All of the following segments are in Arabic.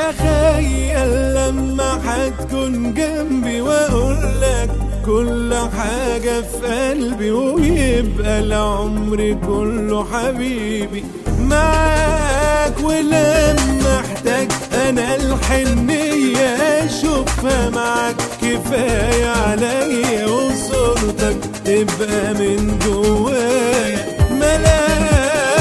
تخيل لما هتكون جنبي واقولك كل حاجة في قلبي، ويبقى العمر كله حبيبي معاك. ولما احتاج انا الحنية اشوفها معاك كفاية عليا، وصورتك تبقى من جوايا ملاك.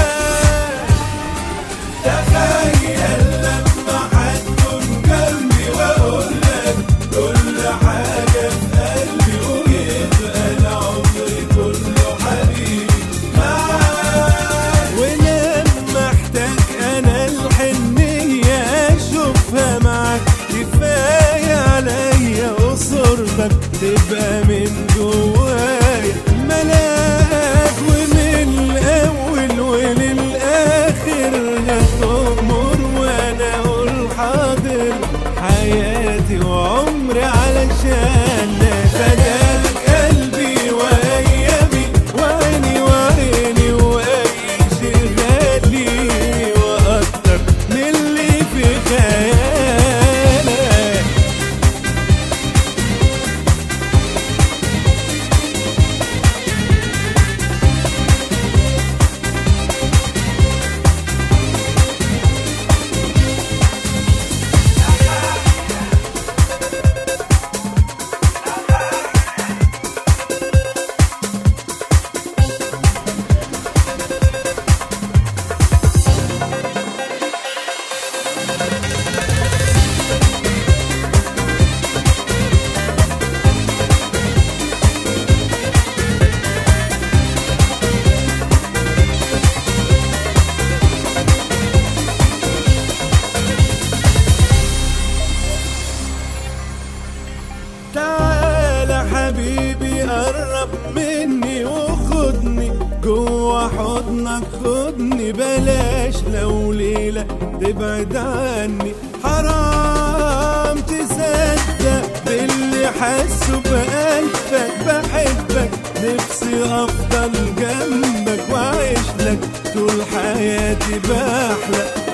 تخيل لما هتكون جنبي واقولك كل حاجة في قلبي، ويبقى العمر كله حبيبي معاك. ولما احتاج انا الحنية اشوفها معاك كفاية عليا، وصورتك تبقى من جوايا ملاك. ومن الاول وللاخر هتأمر وانا اقول حاضر، حياتي وعمري علشانك. فداك قلبي وايامي وعيني وعيني واي شي غالي، واكتر من اللي في خيالك. تعالى حبيبي قرب مني وخدني جوا حضنك، خدني بلاش لو ليلة تبعد عني. حرام تصدق باللي حاسه بقلبك، بحبك نفسي افضل جنبك واعيش لك طول حياتي بحلم